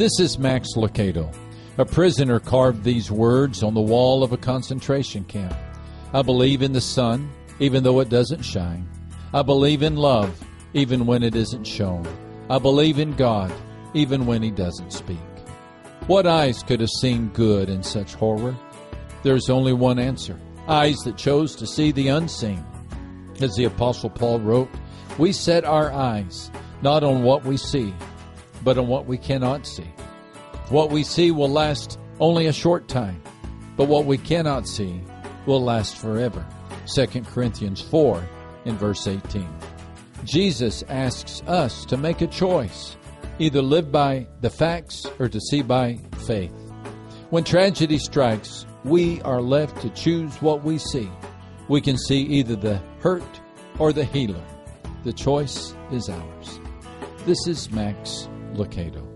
This is Max Lucado. A prisoner carved these words on the wall of a concentration camp. I believe in the sun, even though it doesn't shine. I believe in love, even when it isn't shown. I believe in God, even when He doesn't speak. What eyes could have seen good in such horror? There's only one answer. Eyes that chose to see the unseen. As the Apostle Paul wrote, we set our eyes not on what we see, but on what we cannot see. What we see will last only a short time, but what we cannot see will last forever. 2 Corinthians 4 in verse 18. Jesus asks us to make a choice, either live by the facts or to see by faith. When tragedy strikes, we are left to choose what we see. We can see either the hurt or the healer. The choice is ours. This is Max Lucado.